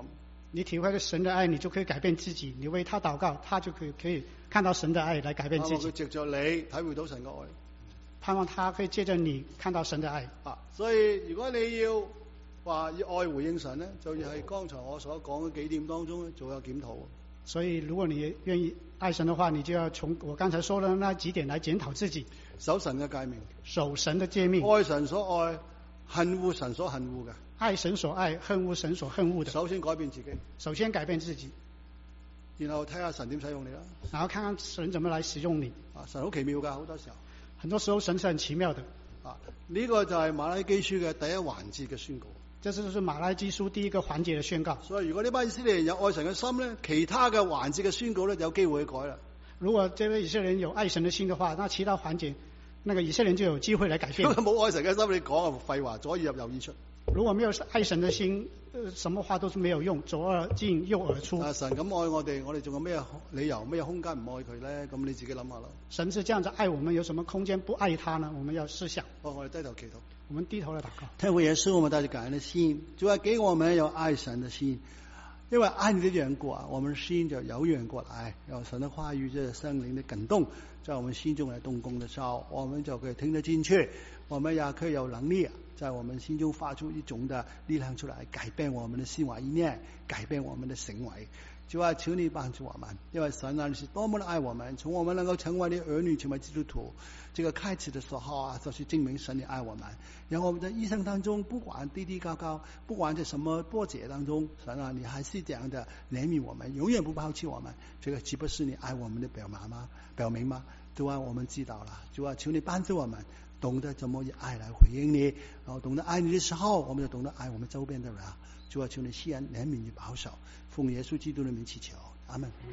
你体会了神的爱，你就可以改變自己。你為他禱告，他就可以看到神的愛來改變自己。 佢藉着你體會到神嘅愛。 盼望他可以借着你看到神的愛。 所以如果你要話以愛回應神咧，就要係剛才我所講嘅幾點當中做有檢討。 所以如果你願意愛神的話，你就要從我剛才說的那幾點來檢討自己。 守神嘅誡命， 守神的誡命， 愛神所愛，恨惡神所恨惡嘅。 愛神所愛，恨惡神所恨惡的。 首先改變自己， 首先改變自己， 然後睇下神點使用你啦。 然後看看神怎麼來使用你。 神好奇妙噶，好多時候。 很多時候神是很奇妙的。 呢個就係馬拉基書嘅第一環節嘅宣告。 這就是馬拉基書第一個環節嘅宣告。 所以如果呢班以色列人有愛神嘅心咧，其他嘅環節嘅宣告咧有機會去改啦。 如果這位以色列人有愛神的心的話，那其他環節，那個以色列人就有機會來改變。 如果冇愛神嘅心，你講啊廢話，左耳入右耳出。 如果沒有愛神的心，什麼話都是沒有用，左耳進右耳出。 神咁愛我哋仲有咩理由、咩空間唔愛佢咧？咁你自己諗下啦。 神是這樣子愛我們，有什麼空間不愛他呢？我們要思想。 我哋低頭祈禱。 我們低頭來禱告。 天父耶穌，我們帶着感恩的心，主要給我們有愛神的心。因為愛你的緣故啊，我們心就柔軟過來，有神的話語、這聖靈的感動，在我們心中來動工的時候，我們就可以聽得進去，我們也可以有能力在我們心中發出一種的力量出來，改變我們的心懷意念，改變我們的行為。主啊，求你幫助我們，因為神啊，你是多麼的愛我們，從我們能夠成為你兒女，成為基督徒，這個開始的時候啊，就是證明神你愛我們。然後我們在一生當中，不管低低高高，不管在什麼波折當中，神啊，你還是這樣的憐憫我們，永遠不拋棄我們。這個豈不是你愛我們的表明嗎？主啊，我們知道了。主啊，求你幫助我們，懂得怎麼以愛來回應你，然後懂得愛你的時候，我們就懂得愛我們周邊的人。主啊，求你施恩憐憫與保守，奉耶穌基督的名祈求，阿們。